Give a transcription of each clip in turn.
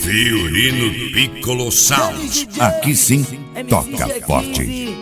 Fiorino Piccolo Sound. Aqui sim, toca forte.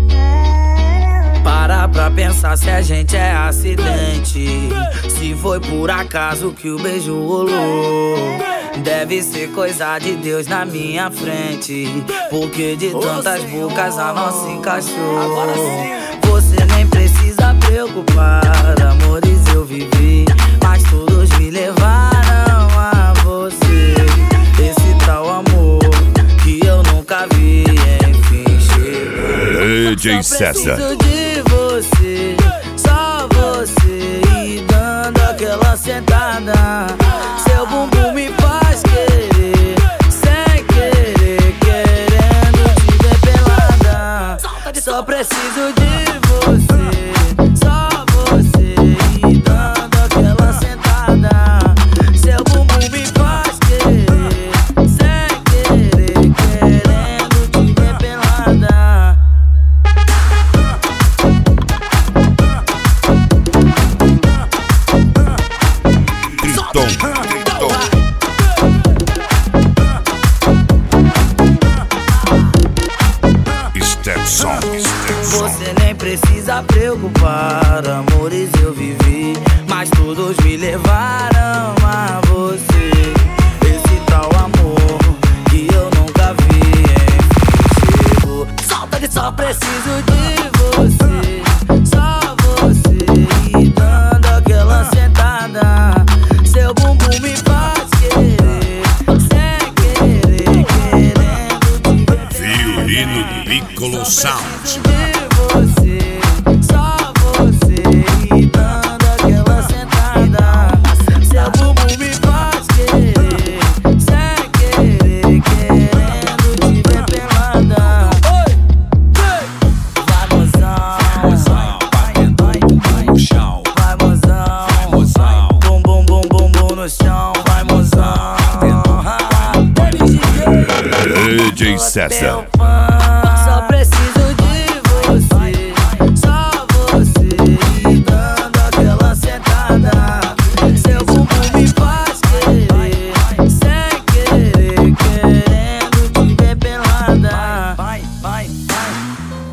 Para pra pensar se a gente é acidente. Se foi por acaso que o beijo rolou, deve ser coisa de Deus na minha frente, porque de tantas bocas a nossa encaixou. Você nem precisa preocupar, amores eu vivi, mas todos me levaram a você. Esse tal amor que eu nunca vi, enfim chegou. DJ César. Preciso de você, só você, e dando aquela sentada. Seu bumbum me faz querer, sem querer, querendo te ver pelada. Só preciso de você, só você, e dando aquela sentada. Seu bumbum me faz querer, sem querer, querendo te ver pelada. Você nem precisa preocupar, amores eu vivi, mas todos me levaram a você. Esse tal amor que eu nunca vi, enfim chegou. Só preciso de você, só você, e dando aquela sentada. Seu bumbum me faz querer, sem querer, querendo te ver. Fiorino Piccolo Sound. Você, só você, e dando aquela sentada. Seu bumbum me faz querer, sem querer, querendo te ver pelada. Vai mozão, batendo bumbum no chão. vai mozão, bum bum bum bum bum no chão. Vai mozão, DJ César. fã.